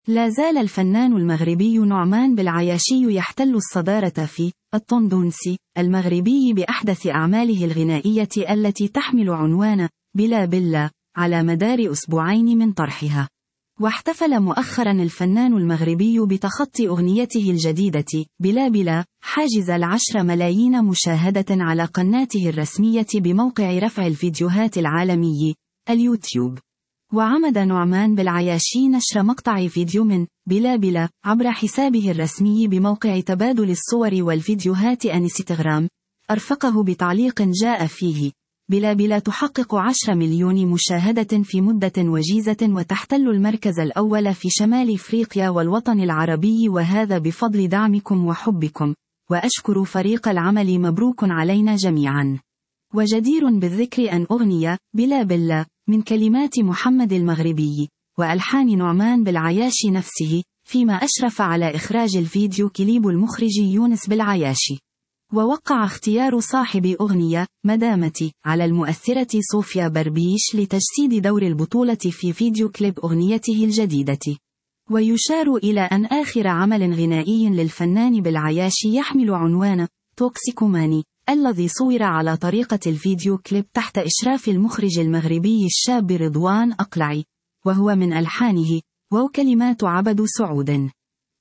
لا زال الفنان المغربي نعمان بالعياشي يحتل الصدارة في الطندونسي المغربي بأحدث أعماله الغنائية التي تحمل عنوان بلا بلا على مدار أسبوعين من طرحها. واحتفل مؤخرا الفنان المغربي بتخطي أغنيته الجديدة بلا بلا حاجز 10 ملايين مشاهدة على قناته الرسمية بموقع رفع الفيديوهات العالمي اليوتيوب. وعمد نعمان بالعياشي نشر مقطع فيديو من بلا بلا عبر حسابه الرسمي بموقع تبادل الصور والفيديوهات انستغرام، أرفقه بتعليق جاء فيه: بلا بلا تحقق 10 مليون مشاهدة في مدة وجيزة وتحتل المركز الأول في شمال إفريقيا والوطن العربي، وهذا بفضل دعمكم وحبكم، وأشكر فريق العمل، مبروك علينا جميعا. وجدير بالذكر أن أغنية بلا بلا من كلمات محمد المغربي وألحان نعمان بالعياشي نفسه، فيما أشرف على إخراج الفيديو كليب المخرج يونس بالعياشي. ووقع اختيار صاحب أغنية مدامتي على المؤثرة صوفيا بربيش لتجسيد دور البطولة في فيديو كليب أغنيته الجديدة. ويشار إلى أن آخر عمل غنائي للفنان بالعياشي يحمل عنوان توكسيكوماني، الذي صور على طريقة الفيديو كليب تحت إشراف المخرج المغربي الشاب رضوان أقلعي، وهو من ألحانه وكلمات عبد سعود.